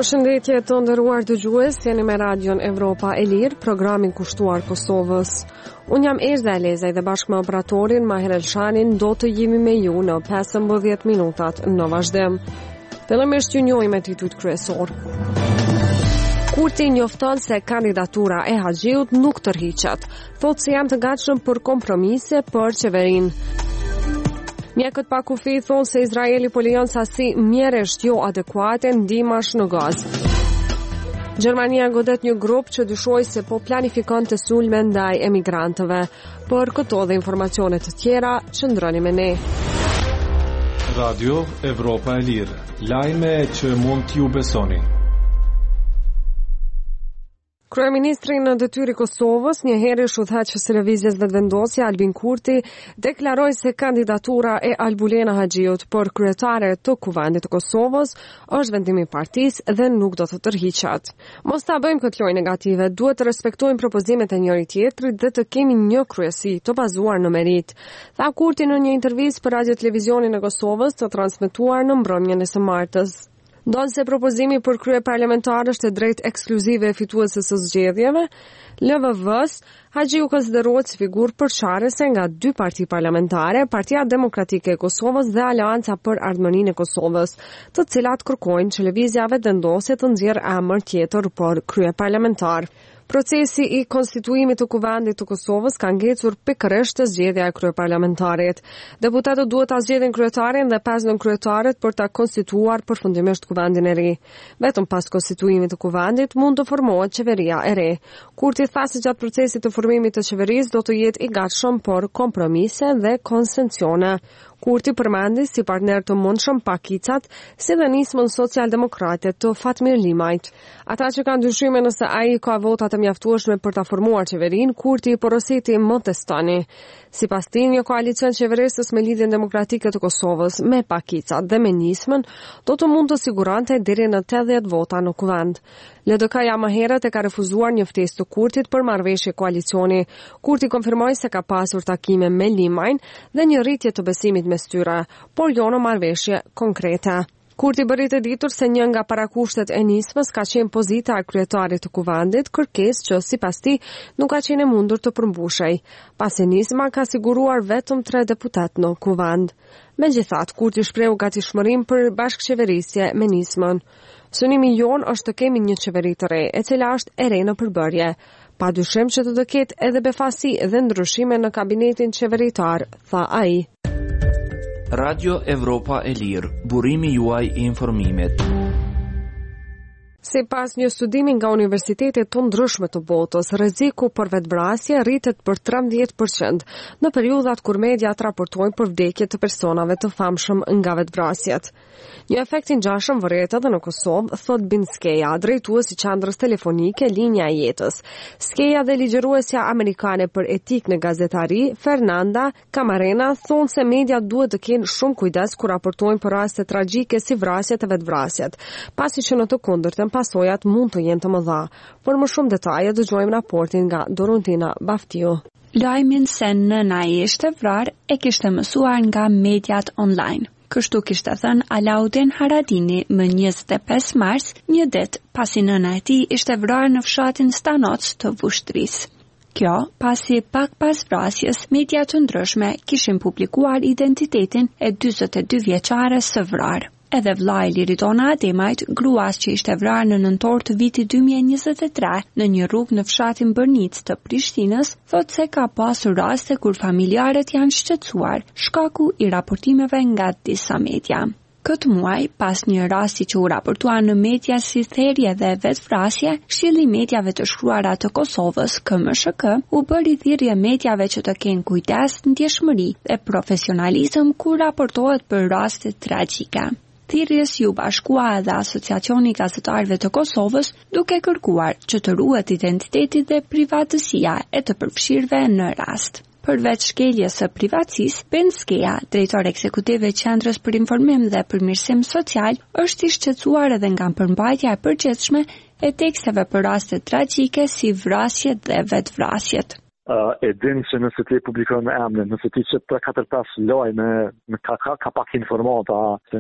Përshëndetje të nderuar dëgjues, jeni me Radion Evropa e Lirë, programin kushtuar Kosovës. Unë jam Erza Elezaj dhe bashkë me operatorin Maher Elshanin do të jemi me ju në 15 minutat në vazhdim. Fillimisht ju njohim me titujt kryesor. Kurti njofton se kandidatura e Haxhiut nuk tërhiqet. Thotë se janë të gatshëm për kompromise për qeverinë. Mjekët pa kufi thonë se Izraeli po lejon sasi mjeresht jo adekuate ndihmash në Gazë. Gjermania godet një grup që dyshoj se po planifikon të sulme ndaj emigrantëve. Për këto dhe informacionet të tjera, qëndroni me ne. Radio Evropa e Lirë, lajme që mund t'ju besoni. Kryeministri në detyri Kosovës, një herë shudhëheqës televizjes vetëvendosja Albin Kurti, deklaroi se kandidatura e Albulena Haxhiut për kryetare të Kuvendit të Kosovës është vendimi i partisë dhe nuk do të tërhiqet. Mos ta bëjmë këtë lojë negative, duhet të respektojmë propozimet e njëri tjetrit dhe të kemi një kryesi të bazuar në merit, tha Kurti në një intervistë për Radio Televizionin e Kosovës të transmetuar në mbrëmjen e së martës. Ndonë se propozimi për krye parlamentar është e drejt ekskluzive e fituesës së zgjedhjeve, LVV-s, Haxhiu konsiderohet si figurë përçarëse nga dy parti parlamentare, Partia Demokratike e Kosovës dhe Aleanca për Ardhmërinë e Kosovës, të cilat kërkojnë që lëvizja vetëvendosje të nxjerrë emër tjetër për krye parlamentar. Procesi i konstituimit të Kuvendit të Kosovës ka ngecur pikërisht të zgjedhja e kryeparlamentarit. Deputatët duhet ta zgjedhin kryetarin dhe 5 nënkryetaret për ta konstituar përfundimisht Kuvendin e ri. Vetëm pas konstituimit të Kuvendit mund të formohet qeveria e re. Kurti tha se gjatë procesit të formimit të qeverisë do të jetë i gatshëm për kompromise dhe konsensione. Kurti përmendi si partner të mundshëm pakicat si dhe nismën socialdemokrate të Fatmir Limajt. Ata që kanë dyshime nëse ai ka votat e mjaftueshme për ta formuar qeverinë, Kurti i porositi Montestani. Sipas tij, një koalicion qeverisës me lidhjen demokratike të Kosovës me pakicat dhe me nismën do të mund të sigurante deri në 80 vota në Kuvend. LDK-ja më herët e ka refuzuar një ftesë të Kurtit për marrëveshje koalicioni. Kurti konfirmoi se ka pasur takime me Limajn dhe një rritje të besimit mes tyre, por jo në marrëveshje konkrete. Kurti bëri të ditur se një nga parakushtet e nismës ka qenë pozita e kryetarit të Kuvendit, kërkesë që sipas tij nuk ka qenë e mundur të përmbushej, pasi nisma ka siguruar vetëm 3 deputet në Kuvend. Megjithatë, Kurti shprehu gatishmërinë për bashkëqeverisje me nismën. Synimi jon është të kemi një qeveri të re, e cila është e re në përbërje. Padyshim që të ketë edhe befasi dhe ndryshime në kabinetin qeveritar, tha ai. Radio Evropa e Lirë, burimi juaj i informimit. Sipas një studimi nga universitetet të ndryshme të botës, rreziku për vetvrasje rritet për 13% në periudhat kur mediat raportojnë për vdekje të personave të famshëm nga vetvrasjet. Një efekt i ngjashëm vëret edhe në Kosovë, thot Bin Skeja, drejtues i qendrës telefonike Linja e Jetës. Skeja dhe ligjëruesja amerikane për etikë në gazetari, Fernanda Camarena, thonë se mediat duhet të kenë shumë kujdes kur raportojnë për raste tragjike si vrasjet e vetvrasjet, pasi që në të kundërtën pasojat mund të jenë të mëdha. Por më shumë detaje dëgjojmë raportin nga Dorontina Baftiu. Lajmin se nëna e ishte vrarë e kishte mësuar nga mediat online. Kështu kishte thënë Alaudin Haradini më 25 mars, një ditë pasi nëna e tij ishte vrarë në fshatin Stanoc të Vushtrisë. Kjo, pasi pak pas vrasjes, media të ndryshme kishin publikuar identitetin e 42 vjeçare së vrarë. Edhe vllai Liridona Ademajt, gruas që ishte vrarë në nëntor të vitit 2023 në një rrugë në fshatin Bërnic të Prishtinës, thotë se ka pasur raste kur familjarët janë shqetësuar shkaku i raportimeve nga disa media. Këtë muaj, pas një rasti që u raportua në media si therrje dhe vetvrasje, Këshilli i Mediave të Shkruara të Kosovës, KMSHK, u bëri thirrje mediave që të kenë kujdes, ndjeshmëri dhe profesionalizëm kur raportohet për raste tragjike. Thirrjes ju bashkua edhe Asociacioni i Gazetarëve të Kosovës, duke kërkuar që të ruhet identiteti dhe privatësia e të përfshirëve në rast. Përveç shkeljes së privatësisë, Ben Skeja, drejtor ekzekutiv i Qendrës për Informim dhe Përmirësim Social, është i shqetësuar edhe nga përmbajtja e përgjithshme e teksteve për raste tragjike si vrasjet dhe vetvrasjet. e din që nëse ti publikon emrin, nëse ti që të 4-5 lojme ka pak informata,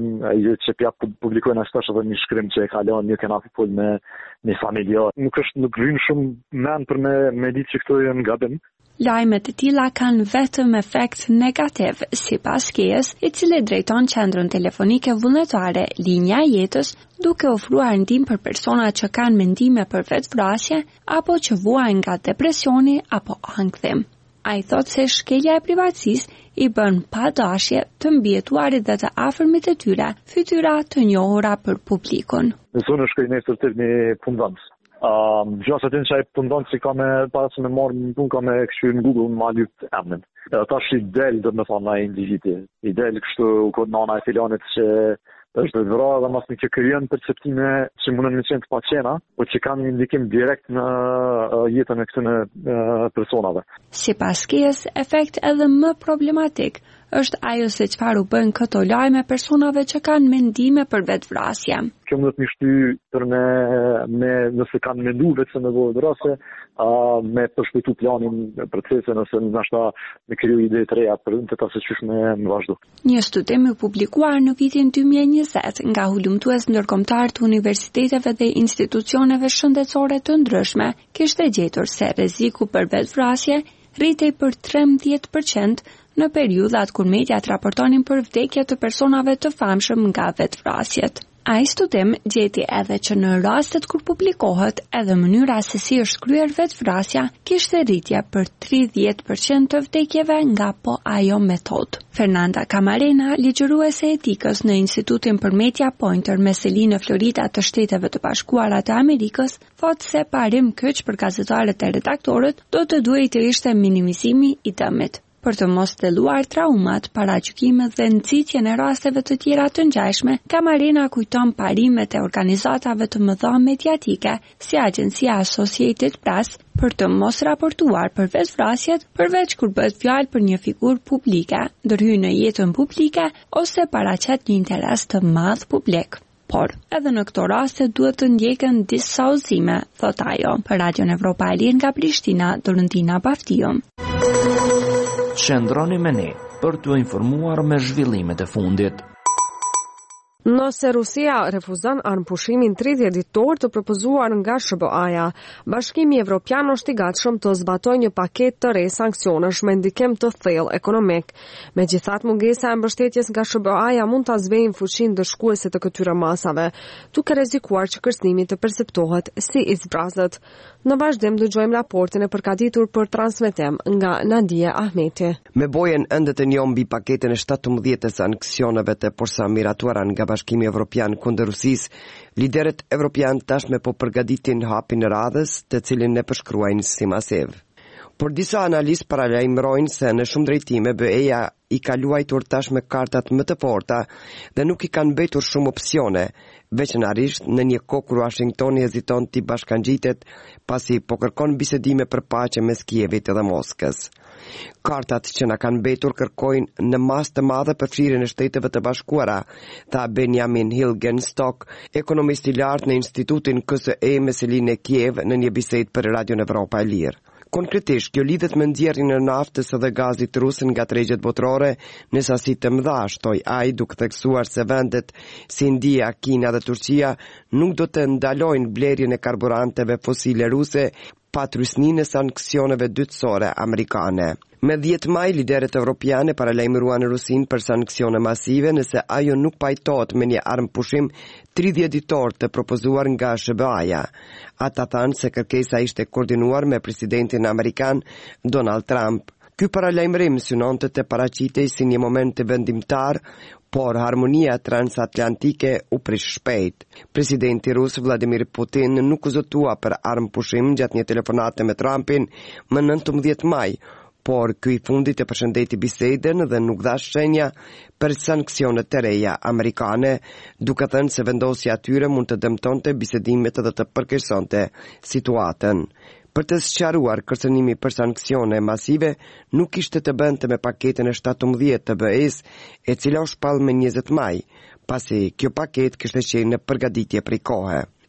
që pja publikojnë ashtë edhe një shkrim që e kalon një kanal full me familjar. Nuk rrinë shumë men për me ditë që këto janë gabim. Lajmet e tilla kanë vetëm efekt negativ, sipas Kejes, i cili drejton qendrën telefonike vullnetare Linja e Jetës, duke ofruar ndihmë për persona që kanë mendime për vetvrasje apo që vuajnë nga depresioni apo ankthim. Ai thotë se shkelja e privatësisë i bën pa dashje të mbijetuarit dhe të afërmit e tyre fytyra të njohura për publikun. Zonë shkoj nesër të një punëdhënës. Gjasa të në që e pëndon që ka me para që me marrë në punë ka me këshyrë në Google ma lypë emnin. Ta është i del dhe me thonë na individi. I del kështu u kod nana e filanit që është dhe vëra dhe mas një që kërjen perceptime që mundën në qenë të paqena, po që kanë një ndikim direkt në jetën e këtëne personave. Sipas Kejes, efekt edhe më problematik është ajo se çfarë u bën këto lajme personave që kanë mendime për vetvrasje. Kjo më dhe të një shty për me nëse kanë mendu vetë se me vetvrasje, me përshpejtu planin procese nëse nashta me kriju ide të reja për të ta se qysh me vazhdu. Një studim i publikuar në vitin 2020 nga hulumtues ndërkombëtar të universiteteve dhe institucioneve shëndetësore të ndryshme kishte gjetur se rreziku për vetvrasje rritej për 13% në periudhat kur mediat raportonin për vdekje të personave të famshëm nga vetvrasjet. Ai studim gjeti edhe që në rastet kur publikohet edhe mënyra se si është kryer vetvrasja, kishte rritje për 30% të vdekjeve nga po ajo metodë. Fernanda Camarena, ligjëruese etikës në Institutin për Media Pointer me seli në Florida të Shteteve të Bashkuara të Amerikës, thotë se parim kyç për gazetarët e redaktorët do të duhej të ishte minimizimi i dëmit. Për të mos theluar traumat, paragjykimet dhe nxitjen e rasteve të tjera të ngjashme, Camarena kujton parimet e organizatave të mëdha mediatike, si agjencia Associated Press, për të mos raportuar për vetvrasjet, përveç kur bëhet fjalë për një figurë publike, ndërhyjë në jetën publike ose paraqet një interes të madh publik. Por, edhe në këto raste duhet të ndjeken disa udhëzime, thot ajo. Për Radion Evropa e Lirë nga Prishtina, Dorentina Baftiu. Qëndroni me ne për t'u informuar me zhvillimet e fundit. Nëse Rusia refuzon armëpushimin 30 ditor të propozuar nga SBA-ja, Bashkimi Evropian është i gatshëm të zbatojë një paketë të re sanksionesh me ndikim të thellë ekonomik. Megjithatë, mungesa e mbështetjes nga SBA-ja mund ta zvejë fuqinë dëshkuese të këtyre masave, duke rrezikuar që kërcënimi të perceptohet si i zbrazët. Në vazhdim dëgjojmë raportin e përgatitur për transmetim nga Nadia Ahmeti. Me bojen ende të njohur mbi paketën e 17 sanksioneve të posamiratuara nga Bashkimi Evropian kundër Rusisë, liderët evropian tashmë po përgatitin hapin e radhës, të cilin ne përshkruajnë si masiv. Por disa analistë paralajmërojnë se në shumë drejtime BE-ja i ka luajtur tashmë kartat më të forta dhe nuk i kanë mbetur shumë opsione, veçanërisht në një kohë kur Washingtoni heziton të bashkangjitet pasi po kërkon bisedime për paqe mes Kievit dhe Moskës. Kartat që na kanë mbetur kërkojnë në masë të madhe përfshirjen e Shteteve të Bashkuara, tha Benjamin Hilgenstock, ekonomist i lartë në Institutin KSE me selinë e Kiev në një bisedë për Radion Evropa e Lirë. Konkretisht, kjo lidhet me nxjerrjen e naftës dhe gazit rus nga tregjet botërore në sasi të mëdha, shtoi ai, duke theksuar se vendet si India, Kina dhe Turqia nuk do të ndalojnë blerjen e karburanteve fosile ruse pa trysninë e sanksioneve dytësore amerikane. Me 10 maj, liderët evropiane paralajmëruan Rusin për sanksione masive nëse ajo nuk pajtohet me një armëpushim 30 ditor të propozuar nga SBA-ja. Ata thanë se kërkesa ishte koordinuar me presidentin amerikan Donald Trump. Ky paralajmërim synonte të paraqitej si një moment të vendimtar, por harmonia transatlantike u prish shpejt. Presidenti rus Vladimir Putin nuk u zotua për armëpushim gjatë një telefonate me Trumpin më 19 maj, por ky i fundit e përshëndeti bisedën dhe nuk dha shenja për sanksionet të reja amerikane, duke thënë se vendosja atyre mund të dëmtonte bisedimet dhe të përkersonte situatën. Për të sqaruar, kërcënimi për sanksione masive nuk ishte të bënte me paketën e 17 të BE-s, e cila u shpall me 20 maj, pasi kjo paketë kishte qenë në përgatitje prej kohe.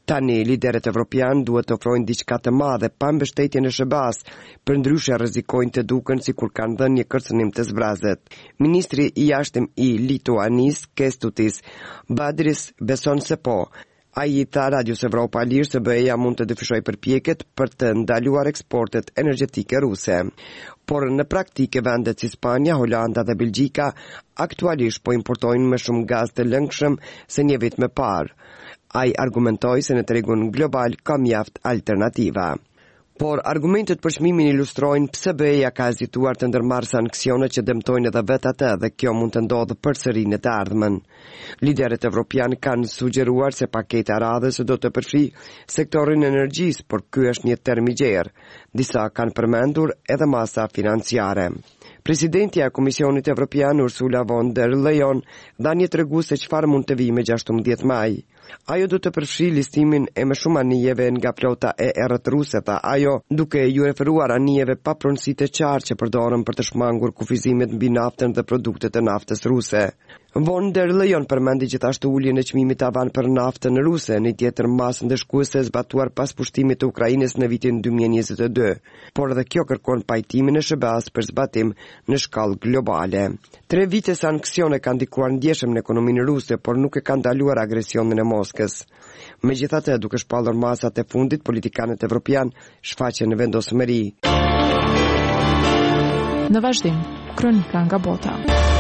Tani, liderët evropian duhet të ofrojnë diçka të madhe pa mbështetjen e SBA-s, përndryshe rrezikojnë të duken sikur kanë dhënë një kërcënim të zbrazët. Ministri i jashtëm i Lituanisë, Kęstutis Budrys, beson se po. Ai i tha Radios Evropa e Lirë se BE-ja mund të dyfishojë përpjekjet për të ndaluar eksportet energjetike ruse. Por në praktike vendet si Spanja, Holanda dhe Belgjika aktualisht po importojnë më shumë gaz të lëngshëm se një vit më parë. Ai argumentoi se në tregun global ka mjaft alternativa. Por argumentet për çmimin ilustrojnë pse BE-ja ka hezituar të ndërmarrë sanksione që dëmtojnë edhe vetë atë dhe kjo mund të ndodhë përsëri në të ardhmen. Liderët evropian kanë sugjeruar se paketa radhës do të përfshijë sektorin e energjisë, por ky është një term i gjerë. Disa kanë përmendur edhe masa financiare. Presidentja e Komisionit Evropian Ursula von der Leyen dha një tregu se çfarë mund të vijë me 16 maj. Ajo do të përfshijë listimin e më shumë anijeve nga flota e errët ruse, tha ajo, duke ju referuar anijeve pa pronësi të qartë që përdoren për të shmangur kufizimet mbi naftën dhe produktet e naftës ruse. Von der Leyen përmendi gjithashtu uljen e çmimit tavan për naftën ruse, një tjetër masë ndëshkuese zbatuar pas pushtimit të Ukrainës në vitin 2022, por edhe kjo kërkon pajtimin e SBA-s për zbatim në shkallë globale. 3 vite sanksione kanë ndikuar ndjeshëm në ekonominë ruse, por nuk e kanë ndaluar agresionin e Moskës. Megjithatë, duke shpallur masat e fundit, politikanët evropian shfaqen në vendosmëri. Në vazhdim, kronika nga bota.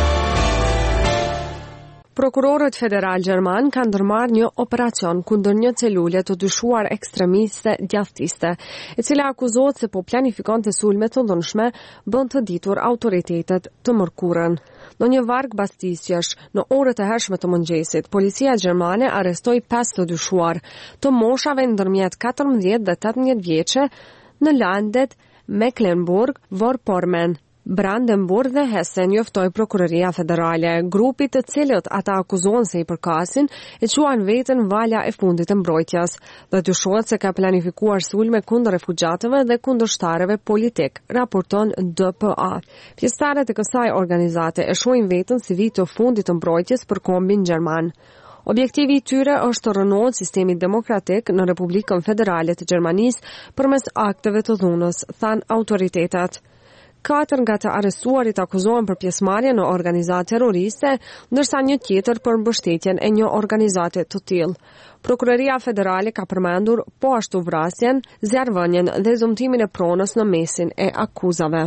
Prokurorët federal gjerman kanë ndërmarrë një operacion kundër një celule të dyshuar ekstremiste djathtiste, e cila akuzohet se po planifikonte sulme të ndonshme, bën të ditur autoritetet të mërkurën. Në një varg bastisjesh, në orët e hershme të mëngjesit, policia gjermane arrestoi 5 të dyshuar, të moshave ndërmjet 14 dhe 18 vjeçe në landet Mecklenburg-Vorpommern, Brandenburg dhe Hessen, njoftoi prokuroria federale. Grupi të cilët ata akuzohen se i përkasin e quan veten valja e fundit të mbrojtjes dhe dyshohet se ka planifikuar sulme kundër refugjatëve dhe kundërshtarëve politik, raporton DPA. Pjesëtarët e kësaj organizate e shohin veten si vit të fundit të mbrojtjes për kombin gjerman. Objektivi i tyre është të rënohet sistemi demokratik në Republikën Federale të Gjermanisë përmes akteve të dhunës, than autoritetet. 4 nga të arrestuarit akuzohen për pjesëmarrje në organizate terroriste, ndërsa një tjetër për mbështetjen e një organizate të tillë. Prokuroria federale ka përmendur po ashtu vrasjen, zjarrvënien dhe zëmtimin e pronës në mesin e akuzave.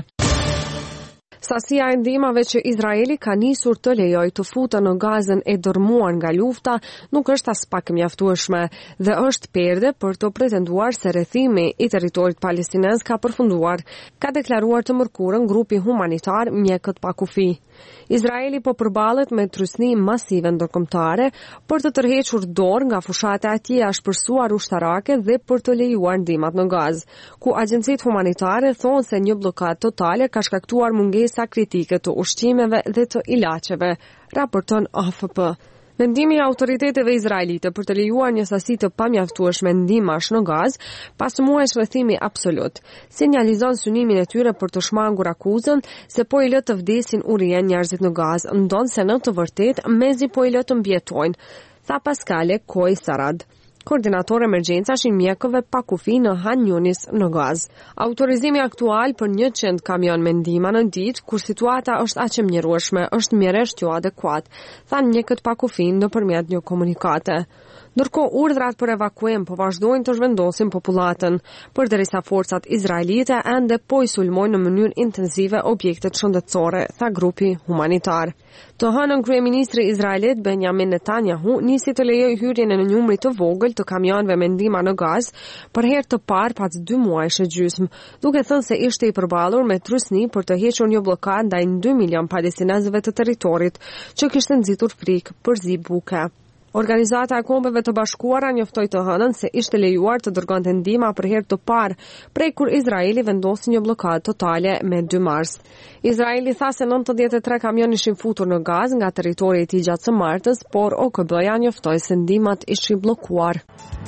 Sasia e ndihmave që Izraeli ka nisur të lejojë të futet në Gazën e dërmuar nga lufta nuk është as pak mjaftueshme dhe është perde për të pretenduar se rrethimi i territorit palestinez ka përfunduar, ka deklaruar të mërkurën grupi humanitar Mjekët pa kufi. Izraeli po përballet me trysni masive ndërkombëtare për të tërhequr dorë nga fushata e tij ashpërsuar ushtarake dhe për të lejuar ndihmat në Gazë, ku agjencitë humanitare thonë se një bllokadë totale ka shkaktuar mungesa kritike të ushqimeve dhe të ilaçeve, raporton AFP. Vendimi i autoriteteve izraelite për të lejuar një sasi të pamjaftueshme ndihmash në Gazë pas muajsh rrethimi absolut, sinjalizon synimin e tyre për të shmangur akuzën se po i lë të vdesin urrien njerëzit në Gazë, ndonse në të vërtetë mezi po i lë të mbjetojnë, tha Pascale Koi Sarad, koordinator emergjencash i mjekëve pa kufi në Han Yunis në Gazë. Autorizimi aktual për 100 kamion me ndihmë në ditë, kur situata është aq e mjerueshme, është mjeresht jo adekuat, thanë mjekët pa kufi nëpërmjet një komunikate. Ndërkohë urdhrat për evakuim po vazhdojnë të zhvendosin popullatën, përderisa forcat izraelite ende po i sulmojnë në mënyrë intensive objektet shëndetësore, tha grupi humanitar. Të hënën kryeministri izraelit Benjamin Netanyahu nisi të lejojë hyrjen e një numri të vogël të kamionëve me ndihmë në Gazë për herë të parë pas 2 muajsh e gjysmë, duke thënë se ishte i përballur me trysni për të hequr një bllokadë ndaj 2 milion palestinezëve të territorit që kishte nxitur frikë për zi buke. Organizata e Kombeve të Bashkuara njoftoi të hënën se ishte lejuar të dërgonte ndihma për herë të parë prej kur Izraeli vendosi një bllokadë totale me 2 mars. Izraeli tha se 93 kamion ishin futur në Gazë nga territori i tij gjatë së martës, por OKB-ja njoftoi se ndihmat ishin bllokuar.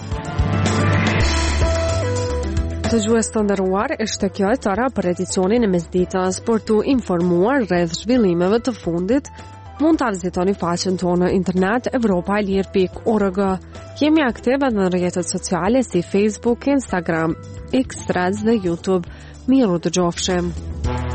Dëgjues të nderuar, është kjo e tëra për edicionin e mesditës, për t'u informuar rreth zhvillimeve të fundit mund ta vizitoni faqen tonë në internet evropaelir.org. Jemi aktive në rrjetet sociale si Facebook, Instagram, X, Threads dhe YouTube. Miru dëgjofshim.